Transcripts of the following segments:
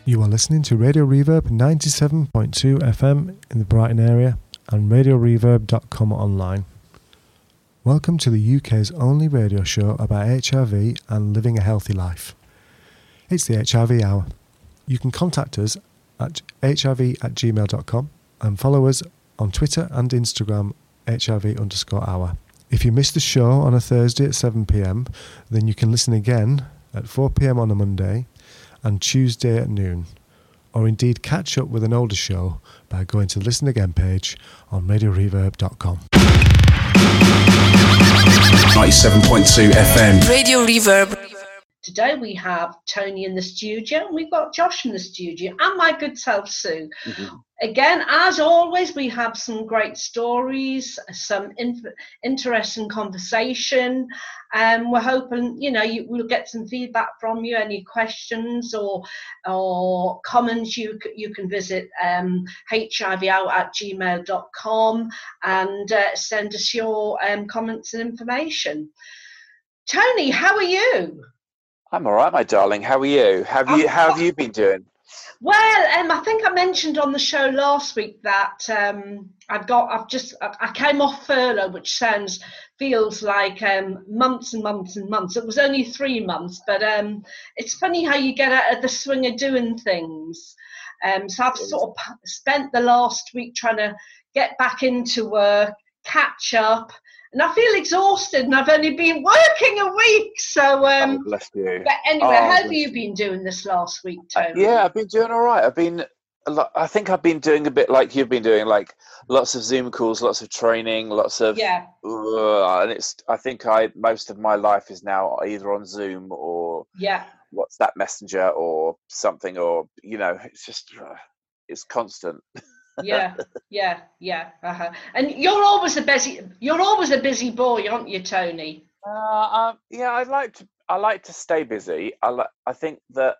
You are listening to Radio Reverb 97.2 FM in the Brighton area and radioreverb.com online. Welcome to the UK's only radio show about HRV and living a healthy life. It's the HRV Hour. You can contact us at hrv@gmail.com and follow us on Twitter and Instagram hrv_hour. If you missed the show on a Thursday at 7pm, then you can listen again at 4pm on a Monday and Tuesday at noon, or indeed catch up with an older show by going to the Listen Again page on radioreverb.com. 97.2 FM. Radio Reverb. Today we have Tony in the studio, and we've got Josh in the studio, and my good self, Sue. Mm-hmm. Again, as always, we have some great stories, some interesting conversation. We're hoping, we'll get some feedback from you. Any questions or comments, you can visit hivout@gmail.com and send us your comments and information. Tony, how are you? I'm all right, my darling. How are you? How have you been doing? Well, I think I mentioned on the show last week that I came off furlough, which feels like months and months and months. It was only 3 months, but it's funny how you get out of the swing of doing things. So I've sort of spent the last week trying to get back into work, catch up. And I feel exhausted, and I've only been working a week. So, bless you. But anyway, how have you been doing this last week, Tony? Yeah, I've been doing all right. I think I've been doing a bit like you've been doing, like lots of Zoom calls, lots of training, lots of and I think most of my life is now either on Zoom or WhatsApp Messenger or something, or it's just it's constant. Yeah. And you're always a busy boy, aren't you, Tony? Yeah, I like to stay busy. I think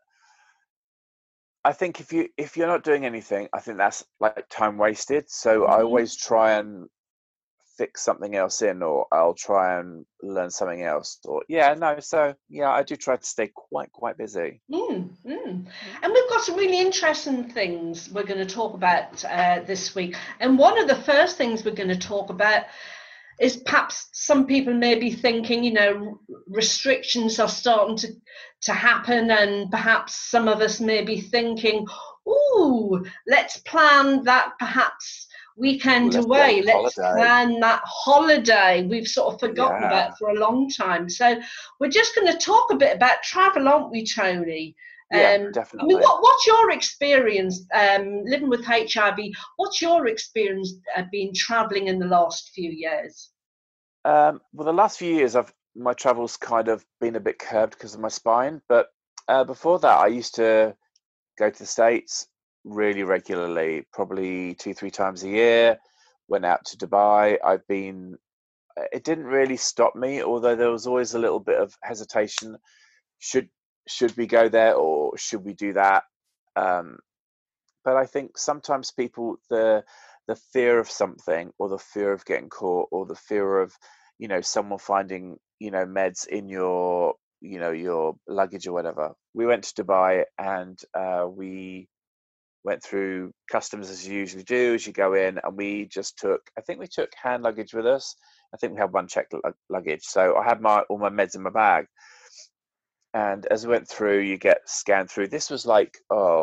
if you're not doing anything, I think that's like time wasted. So I always try and fix something else in, or I'll try and learn something else, or I do try to stay quite busy. And we've got some really interesting things we're going to talk about this week, and one of the first things we're going to talk about is perhaps some people may be thinking, restrictions are starting to happen, and perhaps some of us may be thinking, let's plan that perhaps weekend away. Let's plan that holiday we've sort of forgotten about for a long time. So we're just going to talk a bit about travel, aren't we, Tony? Definitely. I mean, what's your experience living with HIV? What's your experience been traveling in the last few years? Well, the last few years, my travel's kind of been a bit curbed because of my spine. But before that, I used to go to the States really regularly, probably 2-3 times a year. Went out to Dubai. It didn't really stop me, although there was always a little bit of hesitation. Should we go there, or should we do that? But I think sometimes people, the fear of something, or the fear of getting caught, or the fear of someone finding meds in your your luggage or whatever. We went to Dubai, and we went through customs as you usually do, as you go in, and we took hand luggage with us. I think we had one checked luggage, so I had all my meds in my bag. And as we went through, you get scanned through. This was like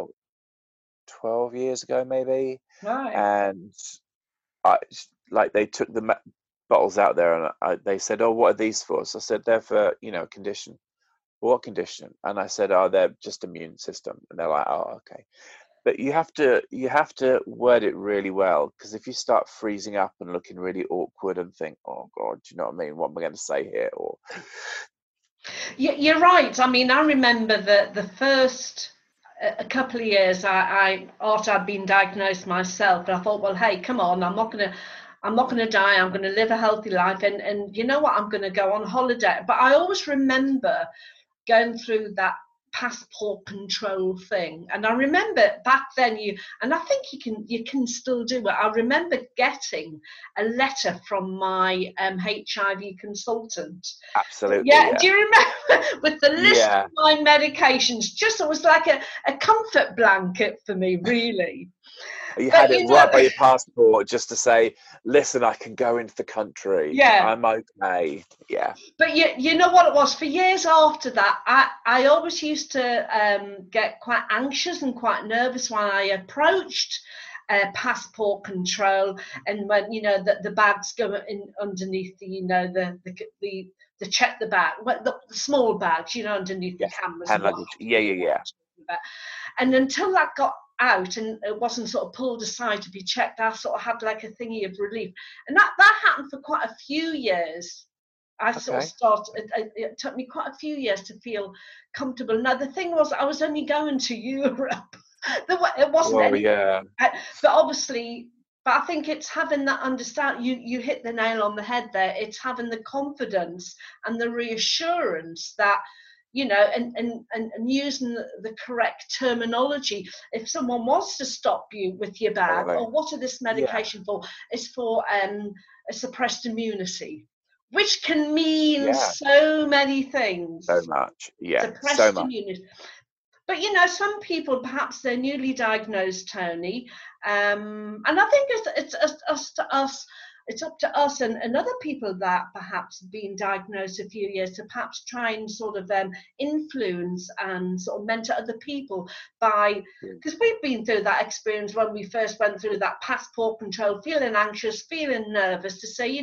12 years ago, maybe. Right. And they took the bottles out there, and they said, "Oh, what are these for?" So I said, "They're for a condition." "What condition?" And I said, "Oh, they're just immune system." And they're like, "Oh, okay." But you have to word it really well, because if you start freezing up and looking really awkward and think, "Oh God, do you know what I mean? What am I going to say here?" Or you're right. I mean, I remember the first a couple of years after I'd been diagnosed myself, and I thought, well, hey, come on, I'm not gonna die. I'm gonna live a healthy life, and you know what? I'm gonna go on holiday. But I always remember going through that passport control thing. And I remember back then and I think you can still do it. I remember getting a letter from my HIV consultant. Absolutely. Yeah. Do you remember with the list Yeah. of my medications? Just it was like a comfort blanket for me, really. You But had it right by your passport just to say, listen, I can go into the country. Yeah. I'm okay. Yeah. But you know what it was? For years after that, I always used to get quite anxious and quite nervous when I approached passport control, and when the bags go in underneath the check the bag, the small bags, underneath the cameras. Hand luggage. Yeah. And until that got out and it wasn't sort of pulled aside to be checked, I sort of had like a thingy of relief, and that happened for quite a few years. I sort of started. It took me quite a few years to feel comfortable. Now the thing was, I was only going to Europe. It wasn't any. Yeah. But obviously, I think it's having that understand. You hit the nail on the head there. It's having the confidence and the reassurance that, and using the correct terminology. If someone wants to stop you with your bag, or what are this medication for? It's for a suppressed immunity, which can mean so many things. So much, suppressed immunity. But some people, perhaps they're newly diagnosed, Tony, and I think it's up to us and other people that perhaps have been diagnosed a few years to perhaps try and sort of influence and sort of mentor other people because we've been through that experience when we first went through that passport control, feeling anxious, feeling nervous, to say,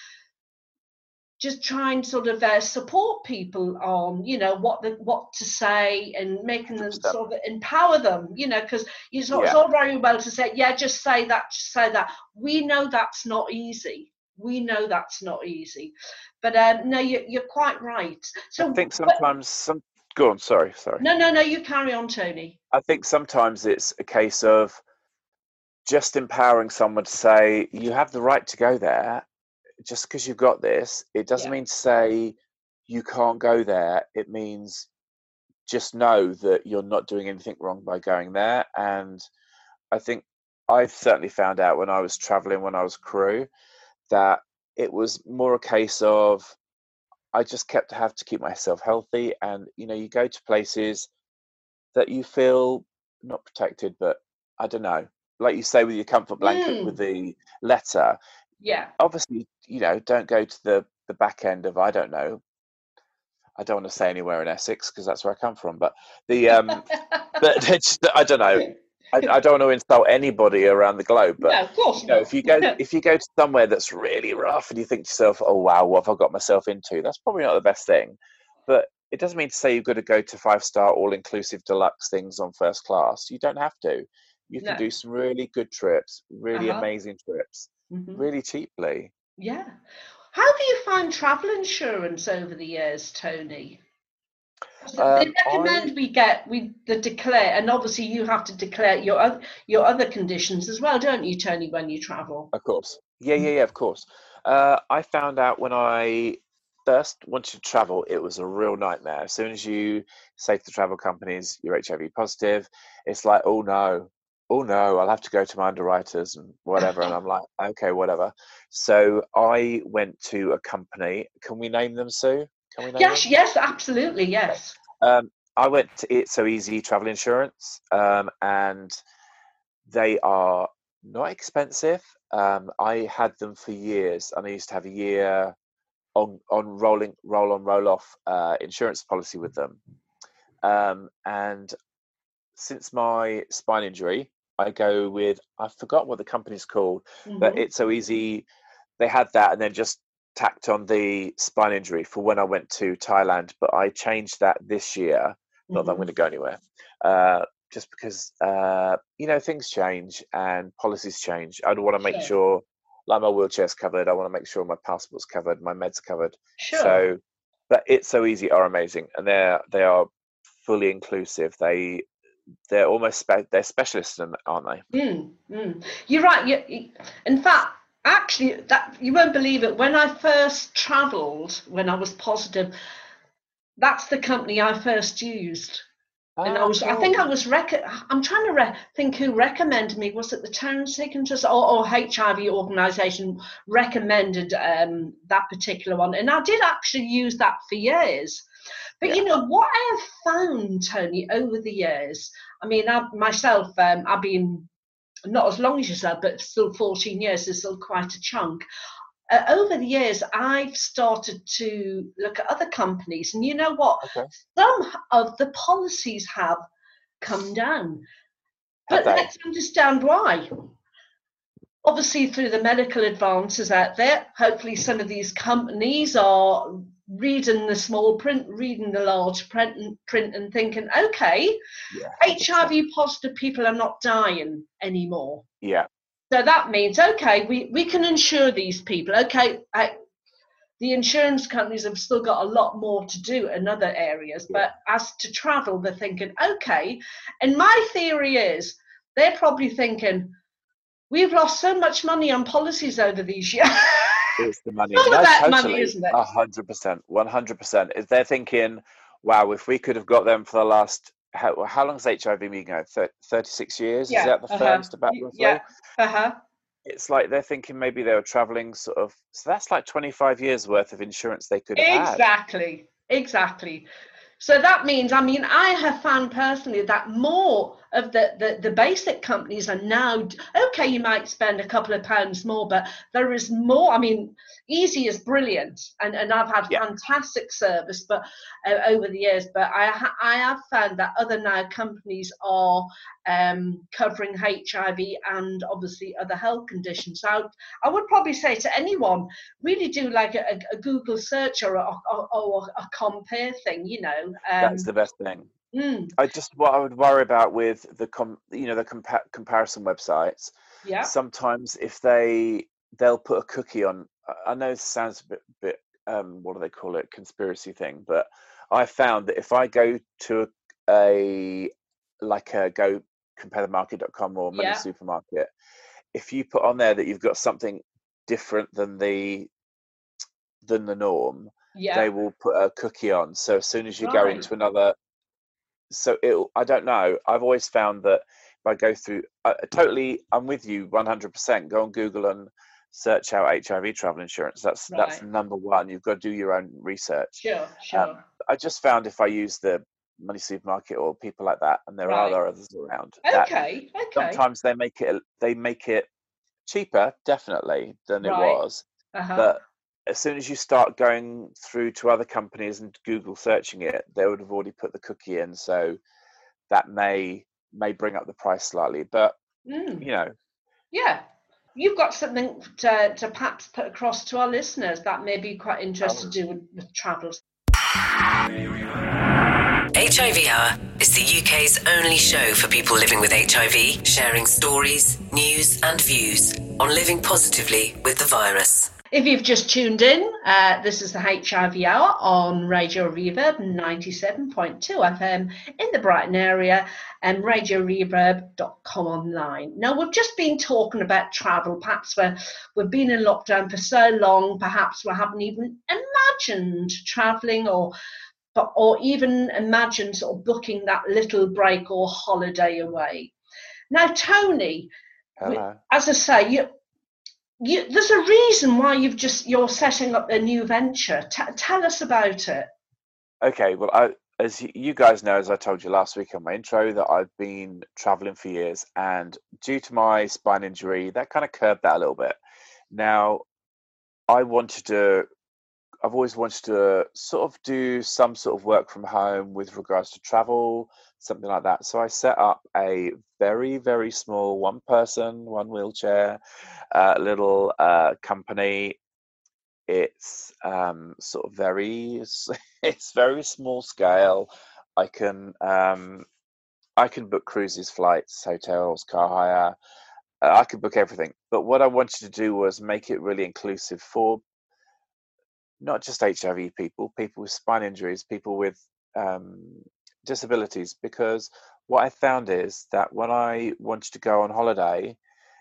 just try and sort of support people on, what to say, and making them sort of empower them, because it's all very well to say, just say that, We know that's not easy. But no, you're quite right. So I think sometimes go on, sorry. No, you carry on, Tony. I think sometimes it's a case of just empowering someone to say, you have the right to go there. Just because you've got this, it doesn't mean to say you can't go there. It means just know that you're not doing anything wrong by going there. And I think I've certainly found out when I was traveling, when I was crew, that it was more a case of I just have to keep myself healthy. And, you go to places that you feel not protected, but I don't know, like you say with your comfort blanket with the letter. Yeah. Obviously, don't go to the back end of, I don't know. I don't want to say anywhere in Essex because that's where I come from, but but I don't know. I don't want to insult anybody around the globe, but no, of course not. if you go to somewhere that's really rough and you think to yourself, oh wow, what have I got myself into? That's probably not the best thing. But it doesn't mean to say you've got to go to 5-star all-inclusive deluxe things on first class. You don't have to. You can do some really good trips, really amazing trips. Really cheaply. Yeah. How do you find travel insurance over the years, Tony? They recommend we declare, and obviously you have to declare your other conditions as well, don't you, Tony, when you travel? Of course. Yeah, of course. I found out when I first wanted to travel, it was a real nightmare. As soon as you say to the travel companies you're HIV positive, it's like, oh no, I'll have to go to my underwriters and whatever. And I'm like, okay, whatever. So I went to a company. Can we name them, Sue? Can we name them? Yes, absolutely, yes. I went to It's So Easy Travel Insurance, and they are not expensive. I had them for years, and I used to have a year on roll off insurance policy with them. And since my spine injury, I go with, I forgot what the company's called, but It's So Easy. They had that and then just tacked on the spine injury for when I went to Thailand. But I changed that this year. Not that I'm going to go anywhere. Just because, things change and policies change. I want to make sure, like my wheelchair's covered. I want to make sure my passport's covered, my med's covered. Sure. So, but It's So Easy are amazing. And they are fully inclusive. They're almost they're specialists in them, aren't they? You're right. In fact, actually, that you won't believe it. When I first travelled, when I was positive, that's the company I first used. And Cool. I'm trying to think who recommended me. Was it the Town Seeking Trust or HIV organisation recommended that particular one? And I did actually use that for years. But Yeah. you know what I have found, Tony, over the years. I mean, I've been not as long as yourself, but still 14 years is still quite a chunk. Over the years, I've started to look at other companies, and you know what? Okay. Some of the policies have come down. Have But they? let's understand why. Obviously, through the medical advances out there, hopefully some of these companies are reading the small print, reading the large print and thinking, okay, Yeah. 100%. HIV positive people are not dying anymore. Yeah. So that means, okay, we can insure these people. Okay, the insurance companies have still got a lot more to do in other areas. Yeah. But as to travel, they're thinking, okay. And my theory is they're probably thinking, we've lost so much money on policies over these years. It's the money. It's all No, about money, totally. isn't it? 100%. 100%. If they're thinking, wow, if we could have got them for the last, how long has HIV been going? 36 years? Is Yeah. that the furthest about roughly? Yeah. Uh-huh. It's like they're thinking maybe they were traveling sort of, so that's like 25 years worth of insurance they could have had. Exactly. So that means, I mean, I have found personally that more of the basic companies are now, okay, you might spend a couple of pounds more, but there is more. I mean, Easy is brilliant, and I've had Yeah. fantastic service but over the years, but I have found that other now companies are covering HIV and obviously other health conditions. So I would probably say to anyone, really do like a Google search or a compare thing, you know. That's the best thing. Mm, What I would worry about with the comparison websites, yeah, sometimes if they'll put a cookie on. I know this sounds a bit what do they call it, conspiracy thing, but I found that if I go to a go comparethemarket.com or Money yeah, Supermarket, if you put on there that you've got something different than the norm, yeah, they will put a cookie on. So as soon as you go right, into another, I don't know. I've always found that if I go through, I'm with you 100%. Go on Google and search out HIV travel insurance. That's right, number one. You've got to do your own research. sure, I just found if I use the Money Supermarket or people like that, and there right, are others around, that okay, sometimes they make it cheaper, definitely, than it right, was. uh-huh, But as soon as you start going through to other companies and Google searching it, they would have already put the cookie in, so that may bring up the price slightly. But mm, you know, yeah. You've got something to perhaps put across to our listeners that may be quite interesting to do with travels. HIV Hour is the UK's only show for people living with HIV, sharing stories, news and views on living positively with the virus. If you've just tuned in, this is the HIV Hour on Radio Reverb 97.2 FM in the Brighton area and radioreverb.com online. Now, we've just been talking about travel. Perhaps we've been in lockdown for so long, perhaps we haven't even imagined travelling or even imagined sort of booking that little break or holiday away. Now, Tony, hello. as I say, there's a reason why you're setting up a new venture. Tell us about it. Okay, well, as you guys know, as I told you last week on my intro, that I've been traveling for years, and due to my spine injury, that kind of curbed that a little bit. Now, I've always wanted to sort of do some sort of work from home with regards to travel, something like that. So I set up a very, very small one-person, one wheelchair little company. It's sort of it's very small scale. I can book cruises, flights, hotels, car hire. I could book everything. But what I wanted to do was make it really inclusive for not just HIV people, people with spine injuries, people with disabilities. Because what I found is that when I wanted to go on holiday,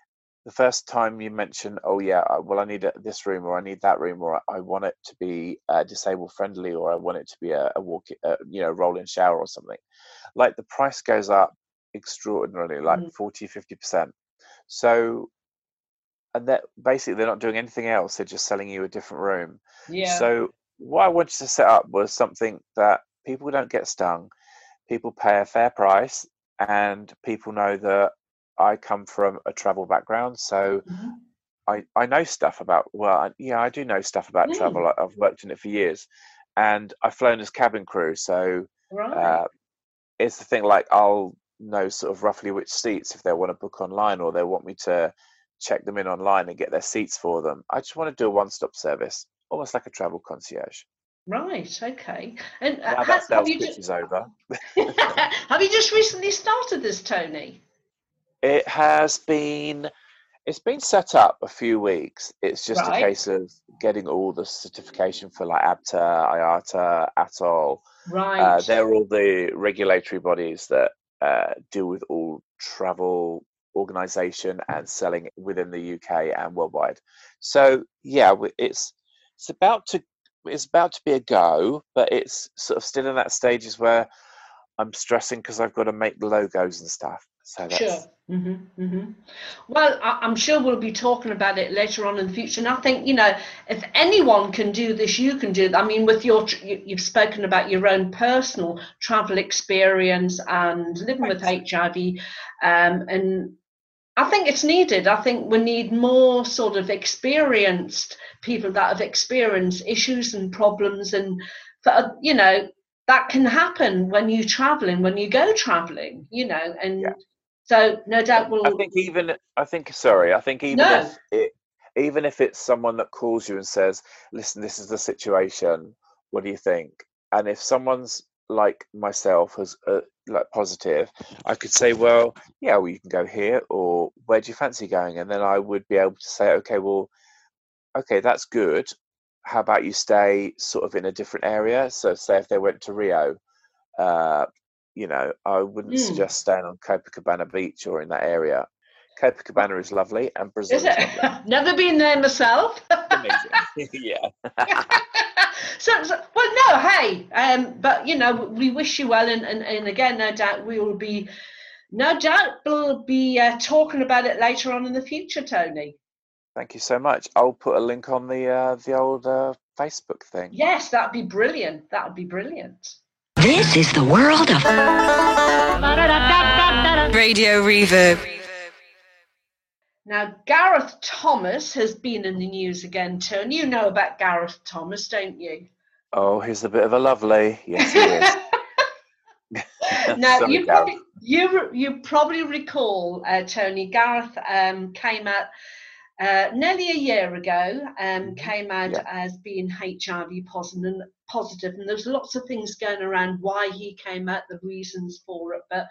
the first time you mention, oh yeah, well I need this room, or I need that room, or I want it to be disabled friendly, or I want it to be a roll-in shower or something, like the price goes up extraordinarily, like 40-50%. So, and that basically they're not doing anything else, they're just selling you a different room. So what I wanted to set up was something that people don't get stung, people pay a fair price, and people know that I come from a travel background, so I know stuff about, I do know stuff about travel. I've worked in it for years, and I've flown as cabin crew, so it's the thing, like I'll know sort of roughly which seats, if they want to book online or they want me to check them in online and get their seats for them. I just want to do a one-stop service, almost like a travel concierge. Right, okay. And now that sales pitch is over. Have you just recently started this, Tony? It's been set up a few weeks. It's just a case of getting all the certification for like ABTA, IATA, ATOL. Right. They're all the regulatory bodies that deal with all travel organisation and selling within the UK and worldwide. So yeah, it's about to be a go, but it's sort of still in that stages where I'm stressing because I've got to make the logos and stuff. So that's... Sure. Well, I'm sure we'll be talking about it later on in the future. And I think, if anyone can do this, you can do it. I mean, with you've spoken about your own personal travel experience and living with HIV, and I think it's needed. I think we need more sort of experienced people that have experienced issues and problems, and that can happen when you're traveling, when you go traveling, and. Yeah. So no doubt we'll. I think even if it's someone that calls you and says, "Listen, this is the situation. What do you think?" And if someone's like myself who's like positive, I could say, "Well, yeah, well, you can go here," or "Where do you fancy going?" And then I would be able to say, "Okay, that's good. How about you stay sort of in a different area?" So, say if they went to Rio. I wouldn't suggest staying on Copacabana Beach or in that area. Copacabana is lovely, and Brazil is lovely. Never been there myself. Amazing. Yeah. But we wish you well, and again, no doubt we'll be talking about it later on in the future, Tony. Thank you so much. I'll put a link on the old Facebook thing. Yes, that'd be brilliant. This is the world of Radio Reverb. Now, Gareth Thomas has been in the news again, Tony. You know about Gareth Thomas, don't you? Oh, he's a bit of a lovely. Yes, he is. Now, you probably recall, Tony, Gareth came out nearly a year ago, came out as being HIV positive, and there's lots of things going around why he came out, the reasons for it, but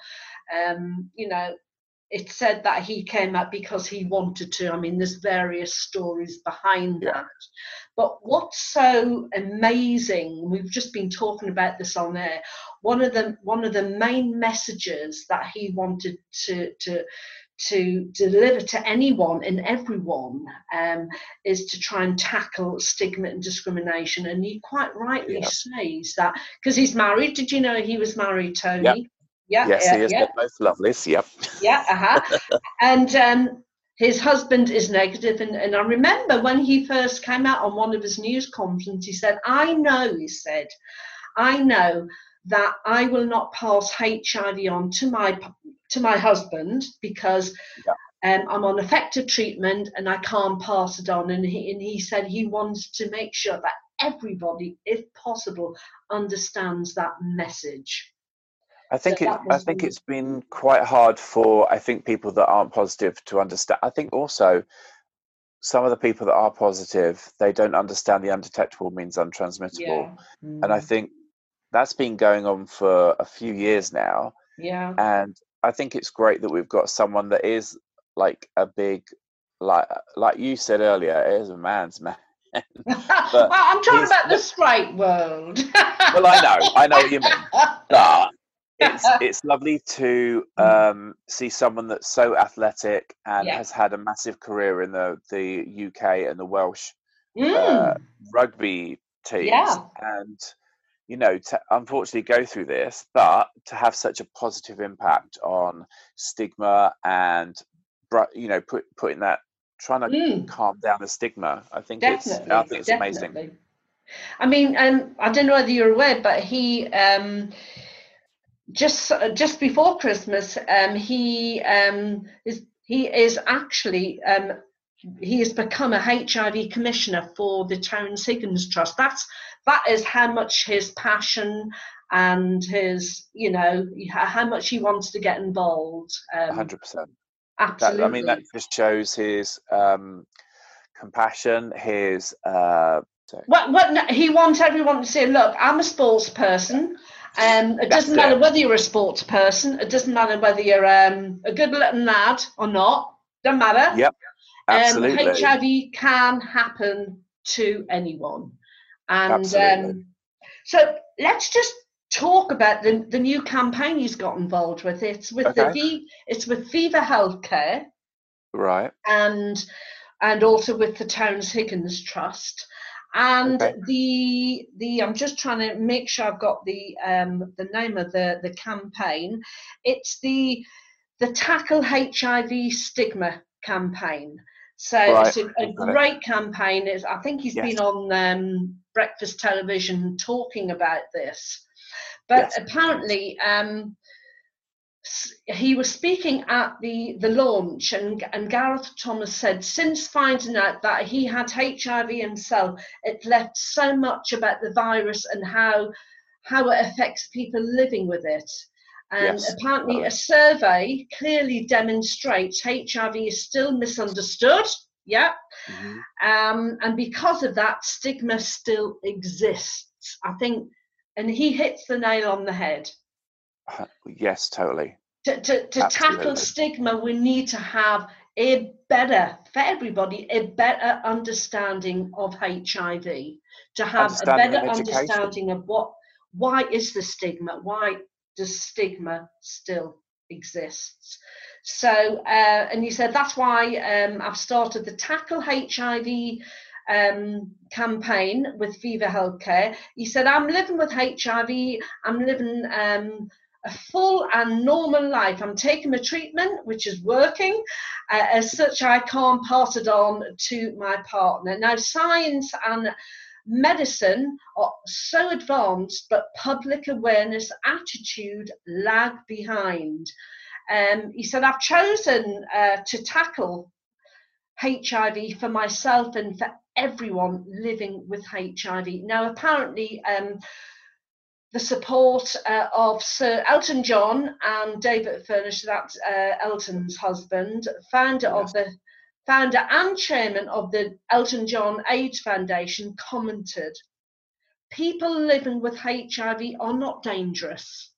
it said that he came out because he wanted to. I mean, there's various stories behind that, but what's so amazing, we've just been talking about this on air, one of the main messages that he wanted to deliver to anyone and everyone is to try and tackle stigma and discrimination. And he quite rightly says that, because he's married. Did you know he was married, Tony? Yep. Yes, he is. They're both lovelies. Yep. And his husband is negative. And I remember when he first came out on one of his news conferences, he said, I know that I will not pass HIV on to my husband because I'm on effective treatment and I can't pass it on. And he said he wants to make sure that everybody, if possible, understands that message. I think it's been quite hard for people that aren't positive to understand. I think also some of the people that are positive, they don't understand the undetectable means untransmittable. And I think that's been going on for a few years now. Yeah. And I think it's great that we've got someone that is like a big, like you said earlier, is a man's man. Well, I'm talking about the straight world. Well, I know what you mean. But it's lovely to see someone that's so athletic and Yeah. has had a massive career in the UK and the Welsh Mm. rugby teams, Yeah. and to unfortunately go through this, but to have such a positive impact on stigma and putting that, trying to calm down the stigma. I think it's amazing. Definitely. I mean, I don't know whether you're aware, but he just before Christmas, he is actually he has become a HIV commissioner for the Terence Higgins Trust. That is how much his passion and his, how much he wants to get involved. 100%. Absolutely. That just shows his compassion, his. He wants everyone to say, look, I'm a sports person. It doesn't matter whether you're a sports person. It doesn't matter whether you're a good-looking lad or not. Doesn't matter. Yep, absolutely. HIV can happen to anyone, and absolutely. So let's just talk about the new campaign he's got involved with. It's with it's with Viva Healthcare, right, and also with the Terence Higgins Trust. And the I'm just trying to make sure I've got the name of the campaign. It's the Tackle HIV Stigma campaign. So it's a great campaign. I think he's been on breakfast television talking about this. But apparently he was speaking at the launch, and Gareth Thomas said, since finding out that he had HIV himself, it left so much about the virus and how it affects people living with it. And apparently a survey clearly demonstrates HIV is still misunderstood. Yeah. And because of that, stigma still exists, I think. And he hits the nail on the head. Yes, totally. To tackle stigma, we need to have a better understanding of HIV, to have a better understanding of why is the stigma, why does stigma still exist. So, and he said, that's why I've started the Tackle HIV campaign with Viva Healthcare. He said, I'm living with HIV, I'm living a full and normal life. I'm taking my treatment, which is working. As such, I can't pass it on to my partner. Now, science and medicine are so advanced, but public awareness attitude lag behind. He said, I've chosen to tackle HIV for myself and for everyone living with HIV. Now, apparently, the support of Sir Elton John and David Furnish, that's Elton's husband, founder and chairman of the Elton John AIDS Foundation, commented, people living with HIV are not dangerous.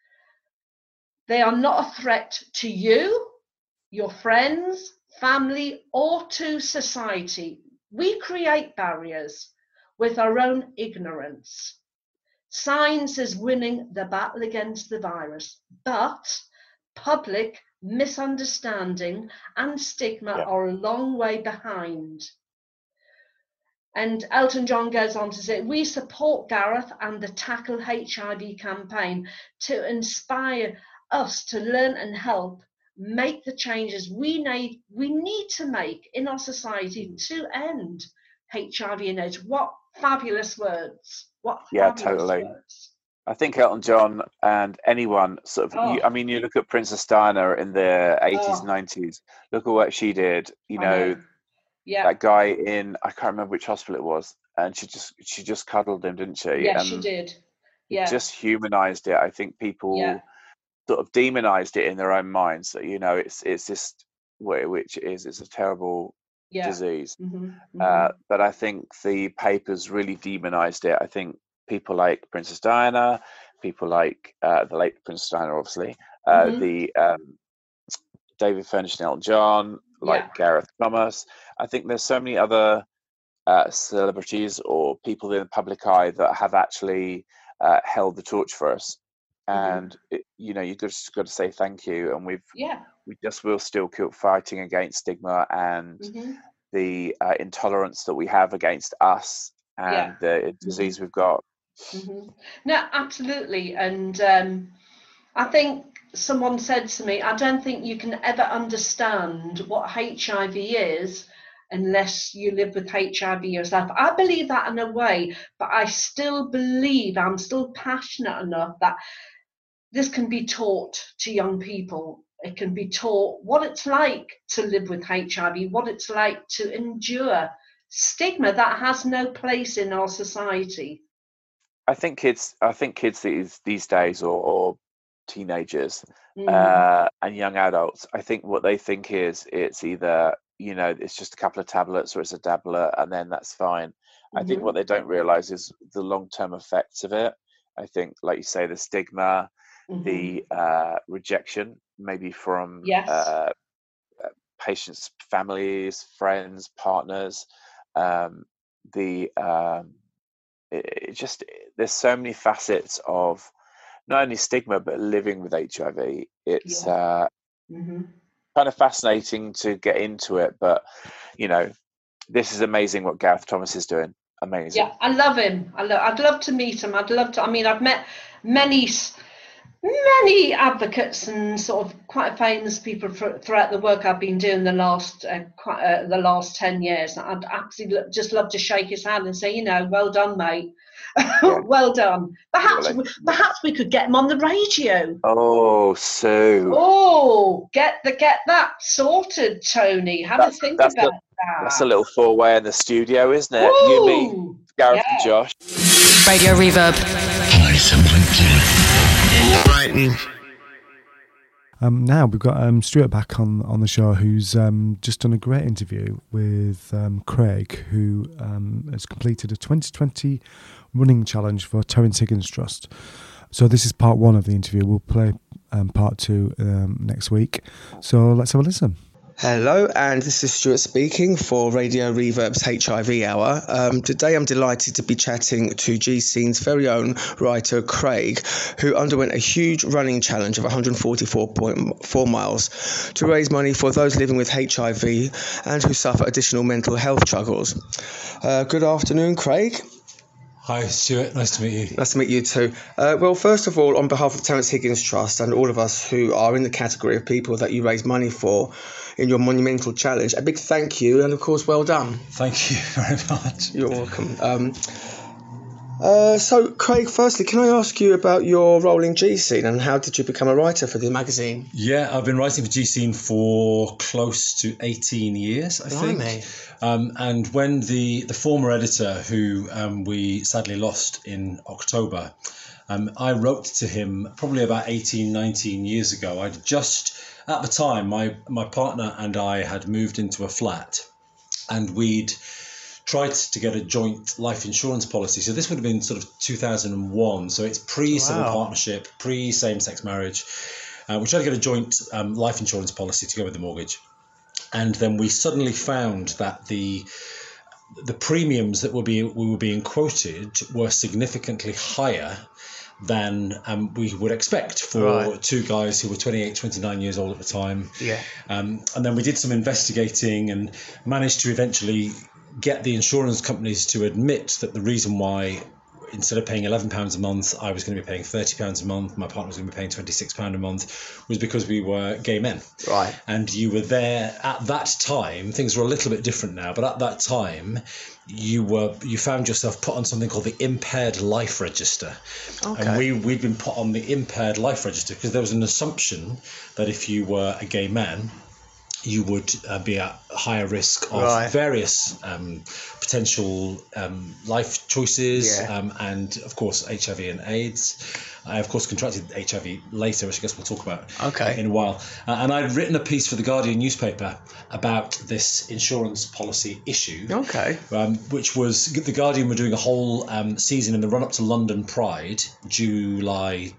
They are not a threat to you, your friends, family, or to society. We create barriers with our own ignorance. Science is winning the battle against the virus, but public misunderstanding and stigma are a long way behind. And Elton John goes on to say, we support Gareth and the Tackle HIV campaign to inspire us to learn and help make the changes we need to make in our society to end HIV and AIDS. What fabulous words. Totally. Words. I think Elton John and anyone sort of, you look at Princess Diana in the 80s, 90s, look at what she did, that guy I can't remember which hospital it was, and she just cuddled him, didn't she? Yeah, she did. Yeah. Just humanized it. I think people sort of demonized it in their own minds. So, it's just it's a terrible disease. But I think the papers really demonized it. I think people like Princess Diana, people like the late Princess Diana, obviously, the David Furnish and Elton John, like Gareth Thomas. I think there's so many other celebrities or people in the public eye that have actually held the torch for us. and you've just got to say thank you. And we will still keep fighting against stigma and the intolerance that we have against us and the disease we've got. No, absolutely. And I think someone said to me, I don't think you can ever understand what HIV is unless you live with HIV yourself. I believe that in a way, but I still believe, I'm still passionate enough that this can be taught to young people. It can be taught what it's like to live with HIV, what it's like to endure stigma that has no place in our society. I think kids these days, or teenagers and young adults, I think what they think is it's either, it's just a couple of tablets or it's a tablet and then that's fine. I think what they don't realise is the long-term effects of it. I think, like you say, the stigma, the rejection, maybe from patients' families, friends, partners, there's so many facets of not only stigma but living with HIV. It's kind of fascinating to get into it, but this is amazing what Gareth Thomas is doing. Amazing. Yeah, I love him. I'd love to meet him. I've met many advocates and sort of quite famous people throughout the work I've been doing the last 10 years. I'd absolutely just love to shake his hand and say, well done, mate. Well done. Perhaps we could get him on the radio. Oh, Sue. Oh, get that sorted, Tony. Have a think about that. That's a little four-way in the studio, isn't it? Ooh, you, me, Gareth and Josh. Radio Reverb. Now we've got Stuart back on the show, who's just done a great interview with Craig, who has completed a 2020 running challenge for Terence Higgins Trust. So this is part one of the interview. We'll play part two next week. So let's have a listen. Hello, and this is Stuart speaking for Radio Reverb's HIV Hour. Today I'm delighted to be chatting to G-Scene's very own writer Craig, who underwent a huge running challenge of 144.4 miles to raise money for those living with HIV and who suffer additional mental health struggles. Good afternoon, Craig. Hi, Stuart. Nice to meet you. Nice to meet you too. Well, first of all, on behalf of Terence Higgins Trust and all of us who are in the category of people that you raise money for in your monumental challenge, a big thank you and, of course, well done. Thank you very much. You're welcome. So, Craig, firstly, can I ask you about your role in G-Scene and how did you become a writer for the magazine? Yeah, I've been writing for G-Scene for close to 18 years, I think. And when the former editor, who we sadly lost in October, I wrote to him probably about 18, 19 years ago. At the time, my partner and I had moved into a flat and we'd tried to get a joint life insurance policy. So this would have been sort of 2001. So it's pre-civil partnership, pre-same-sex marriage. We tried to get a joint life insurance policy to go with the mortgage. And then we suddenly found that the premiums that we were being quoted were significantly higher than we would expect for two guys who were 28, 29 years old at the time. Yeah. And then we did some investigating and managed to eventually get the insurance companies to admit that the reason why instead of paying £11 a month, I was going to be paying £30 a month, my partner was going to be paying £26 a month, was because we were gay men. Right. And you were there at that time. Things were a little bit different now, but at that time, you found yourself put on something called the Impaired Life Register. Okay. And we'd been put on the Impaired Life Register because there was an assumption that if you were a gay man, you would be at higher risk of various potential life choices and, of course, HIV and AIDS. I, of course, contracted HIV later, which I guess we'll talk about in a while. And I'd written a piece for the Guardian newspaper about this insurance policy issue, which was the Guardian were doing a whole season in the run-up to London Pride, July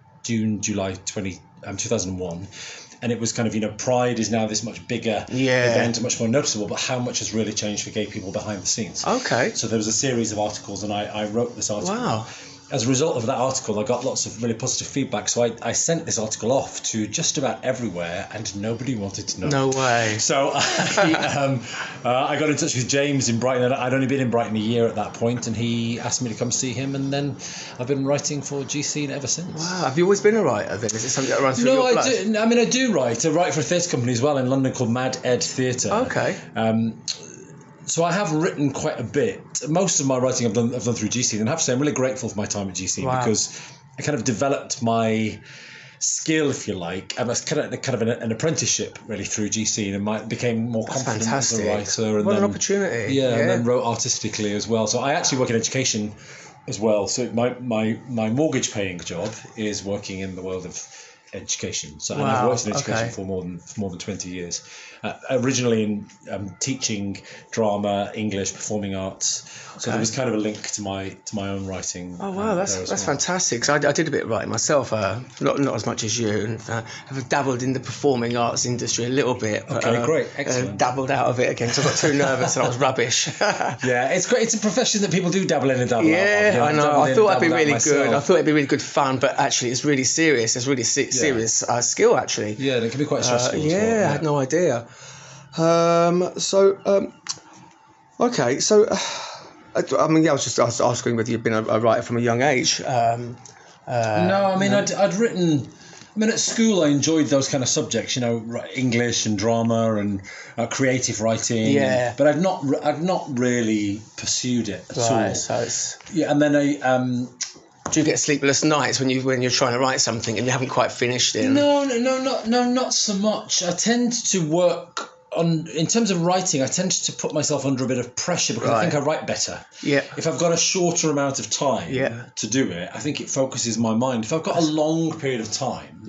2001. And it was kind of, Pride is now this much bigger event and much more noticeable, but how much has really changed for gay people behind the scenes? Okay. So there was a series of articles, and I wrote this article. Wow. as a result of that article, I got lots of really positive feedback. So I sent this article off to just about everywhere, and nobody wanted to know. No way. So I got in touch with James in Brighton. I'd only been in Brighton a year at that point, and he asked me to come see him. And then I've been writing for GC ever since. Wow. Have you always been a writer then? Is it something that runs through your blood? No, I do write. I write for a theatre company as well in London called Mad Ed Theatre. Okay. So I have written quite a bit. Most of my writing I've done through GC, and I have to say I'm really grateful for my time at GC because I kind of developed my skill, if you like, and that's kind of an apprenticeship really through GC, and I became more confident as a writer. And what an opportunity! Yeah, and then wrote artistically as well. So I actually work in education as well. So my mortgage paying job is working in the world of education. So and I've worked in education for more than 20 years. Originally in teaching drama, English, performing arts. So there was kind of a link to my own writing. Oh wow, that's fantastic. So I did a bit of writing myself, not as much as you. And I've dabbled in the performing arts industry a little bit. But, great, excellent. Dabbled out of it again because I got too nervous and I was rubbish. Yeah, it's great. It's a profession that people do dabble in and dabble out of. Yeah, I know. I thought it'd be really good. I thought it'd be really good fun, but actually it's really serious. It's really serious skill actually. Yeah, it can be quite stressful. I had no idea. Okay, so I was asking whether you've been a writer from a young age. No, I mean I'd written. I mean, at school I enjoyed those kind of subjects, English and drama and creative writing. Yeah. But I've not really pursued it at all. So it's... Yeah, and then do you get sleepless nights when you're trying to write something and you haven't quite finished it? No, not so much. I tend to work in terms of writing. I tend to put myself under a bit of pressure because I think I write better. Yeah. If I've got a shorter amount of time to do it, I think it focuses my mind. If I've got a long period of time,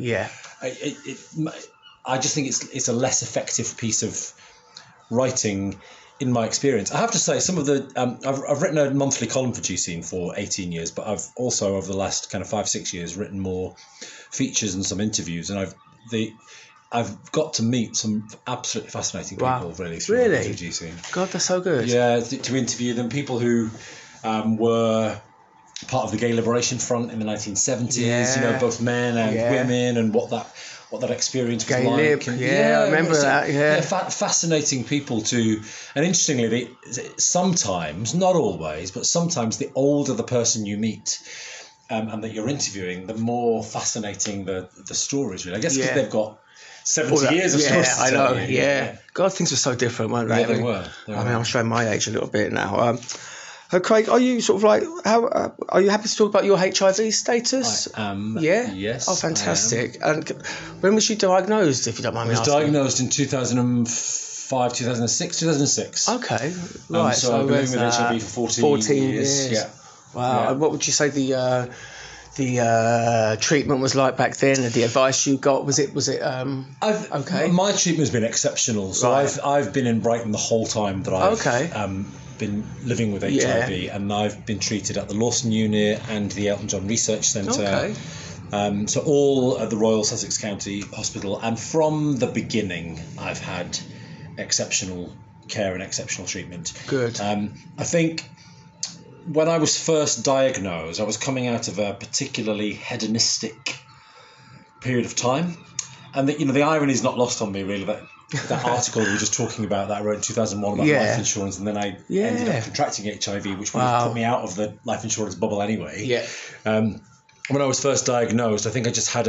I just think it's a less effective piece of writing. In my experience, I have to say, some of the I've written a monthly column for GC for 18 years, but I've also over the last kind of 5-6 years written more features and some interviews, and I've got to meet some absolutely fascinating people really through GC. God, that's so good. Yeah, to interview them, people who were part of the Gay Liberation Front in the 1970s. Both men and women, and what that experience was Gay like. Lib, I remember that. Yeah, fascinating people too. And interestingly, sometimes, not always, but sometimes the older the person you meet and that you're interviewing, the more fascinating the stories. Really, I guess because they've got 70 years of stories. I know. Yeah. God, things were so different, weren't they? Yeah, they were. I'm showing my age a little bit now. Craig, are you sort of like are you happy to talk about your HIV status? I am. Yeah. Yes. Oh, fantastic! And when was you diagnosed, if you don't mind me asking? I was diagnosed in 2005, 2006, 2006. Okay. Right. So I've been living with HIV for 14 years. Yeah. Wow. Yeah. And what would you say the treatment was like back then, and the advice you got, was it okay? My treatment's been exceptional. So I've been in Brighton the whole time that I've been living with HIV, and I've been treated at the Lawson Unit and the Elton John Research Centre. Okay. So all at the Royal Sussex County Hospital, and from the beginning I've had exceptional care and exceptional treatment. Good. I think when I was first diagnosed, I was coming out of a particularly hedonistic period of time, and the irony is not lost on me really that article we were just talking about that I wrote in 2001 about life insurance, and then I ended up contracting HIV, which would have put me out of the life insurance bubble anyway. Yeah. When I was first diagnosed, I think I just had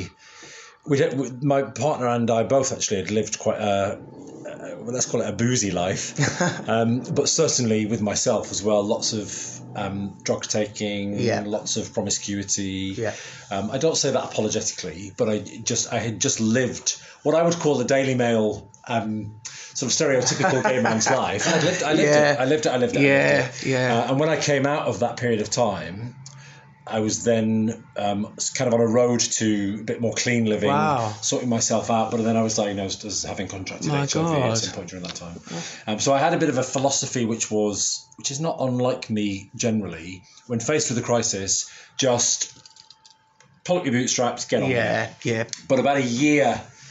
my partner and I both actually had lived quite let's call it a boozy life, but certainly with myself as well, lots of drug taking, lots of promiscuity. I don't say that apologetically, but I had just lived what I would call the Daily Mail sort of stereotypical gay man's life. I lived it. And when I came out of that period of time, I was then kind of on a road to a bit more clean living, sorting myself out. But then I was diagnosed as having contracted HIV at some point during that time. So I had a bit of a philosophy, which is not unlike me generally. When faced with a crisis, just pull up your bootstraps, get on with it. But about a year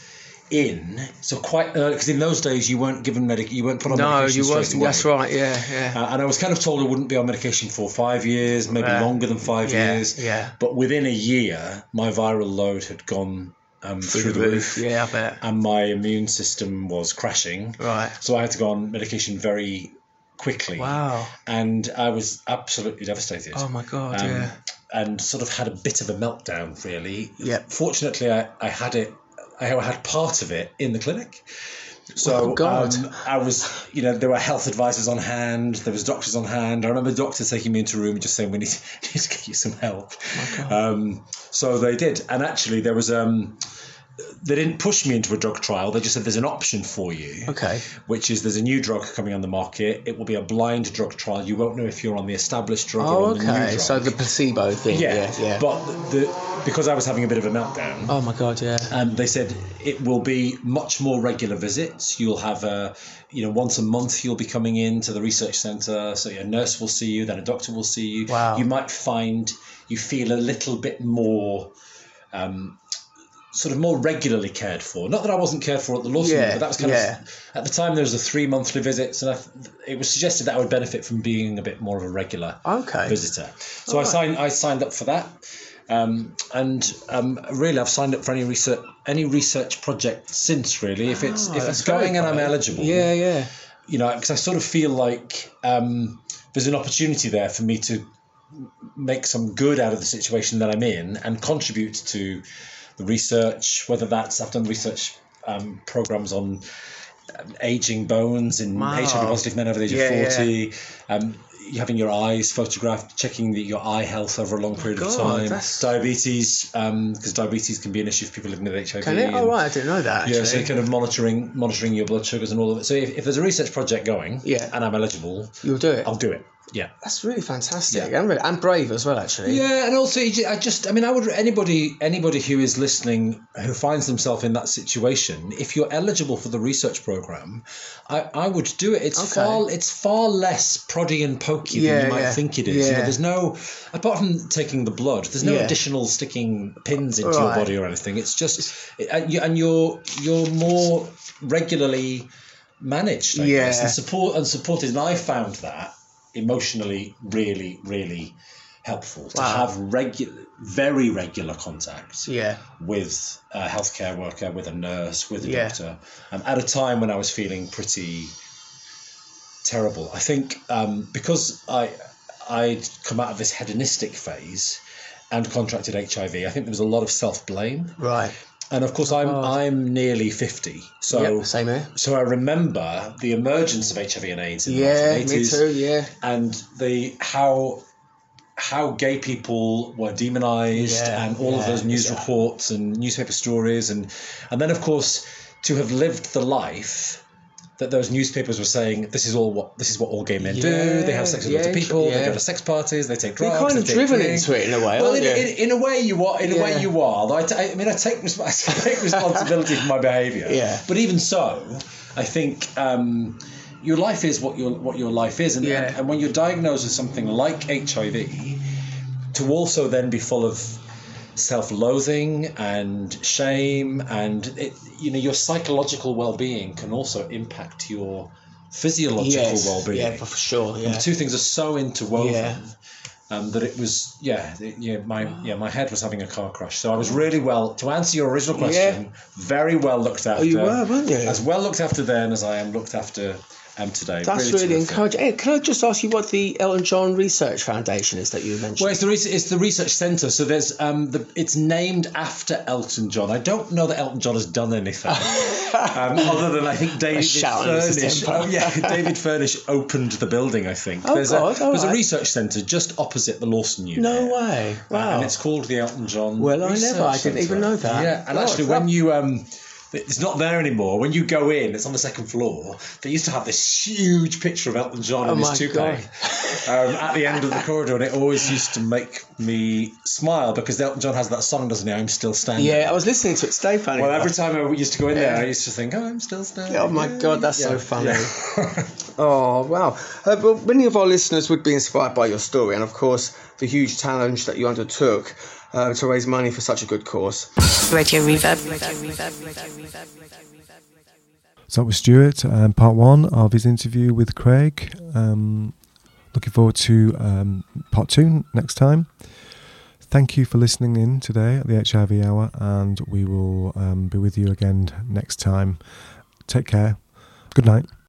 in, so quite early, because in those days you weren't given you weren't put on medication straight away. That's right, yeah. And I was kind of told I wouldn't be on medication for 5 years, maybe longer than 5 years. Yeah. But within a year, my viral load had gone through the roof. Yeah, I bet. And my immune system was crashing. Right. So I had to go on medication very quickly. Wow. And I was absolutely devastated. Oh my God, yeah. And sort of had a bit of a meltdown, really. Yeah. Fortunately, I had part of it in the clinic. So I was, there were health advisors on hand, there was doctors on hand. I remember the doctor taking me into a room and just saying, we need to get you some help. Oh my God. So they did. And actually there was, they didn't push me into a drug trial. They just said there's an option for you. Okay. Which is there's a new drug coming on the market. It will be a blind drug trial. You won't know if you're on the established drug or on the new drug. So the placebo thing. Yeah. But because I was having a bit of a meltdown. Oh my God, yeah. And they said it will be much more regular visits. You'll have once a month you'll be coming in to the research centre. So a nurse will see you, then a doctor will see you. Wow. You might find you feel a little bit more sort of more regularly cared for. Not that I wasn't cared for at the Lawson, but that was kind of, at the time there was a 3 monthly visits, and it was suggested that I would benefit from being a bit more of a regular visitor. So I signed up for that. Really I've signed up for any research project since, really. If it's going and I'm eligible. Yeah. Because I sort of feel like there's an opportunity there for me to make some good out of the situation that I'm in and contribute to the research, whether that's I've done research programs on aging bones in HIV positive men over the age of 40, having your eyes photographed, checking your eye health over a long period of time, diabetes, because diabetes can be an issue for people living with HIV. Can it? Oh right, I didn't know that. Yeah, so kind of monitoring your blood sugars and all of it. So if there's a research project going, and I'm eligible, you'll do it. I'll do it. Yeah, that's really fantastic, and brave as well, actually. Yeah, and also I would anybody who is listening who finds themselves in that situation, if you're eligible for the research program, I would do it. It's far less proddy and pokey than you might think it is. Yeah. There's no, apart from taking the blood, there's no additional sticking pins into your body or anything. It's just, and you're more regularly managed, I guess, and supported. And I found that emotionally really, really helpful to have very regular contact with a healthcare worker, with a nurse, with a doctor, at a time when I was feeling pretty terrible. I think because I'd come out of this hedonistic phase and contracted HIV, I think there was a lot of self-blame. Right. And of course, I'm nearly 50, so same here. So I remember the emergence of HIV and AIDS in the 1980s. Me too. Yeah, and how gay people were demonised, and all of those news reports and newspaper stories, and then of course to have lived the life that those newspapers were saying, this is what all gay men do. They have sex with lots of people. They go to sex parties. They take drugs. You're kind of driven into it in a way. Well, aren't you? in a way you are. In a way you are. Though I take responsibility for my behaviour. Yeah. But even so, I think your life is what your life is, and when you're diagnosed with something like HIV, to also then be full of self-loathing and shame, and your psychological well-being can also impact your physiological well-being. Yeah, for sure. Yeah. And the two things are so interwoven that it was my head was having a car crash. So I was really well, to answer your original question, very well looked after. Oh, you were, weren't you? As well looked after then as I am looked after today. That's really encouraging. Hey, can I just ask you what the Elton John Research Foundation is that you mentioned? Well, it's the research centre. So there's it's named after Elton John. I don't know that Elton John has done anything other than I think David Furnish. David Furnish opened the building. I think there's a research centre just opposite the Lawson unit. No way! Wow. And it's called the Elton John. Well, I didn't even know that. Yeah, and actually, when you it's not there anymore. When you go in, it's on the second floor. They used to have this huge picture of Elton John in his toupee at the end of the corridor, and it always used to make me smile because Elton John has that song, doesn't he? I'm Still Standing. Yeah, I was listening to it today, funny. Well, every time I used to go in there, I used to think, I'm still standing. Oh my God, that's so funny. Yeah. Oh, wow. But many of our listeners would be inspired by your story, and of course, the huge challenge that you undertook. to raise money for such a good cause. Radio Reverb. So that was Stuart, part one of his interview with Craig. Looking forward to part two next time. Thank you for listening in today at the HIV Hour, and we will be with you again next time. Take care. Good night.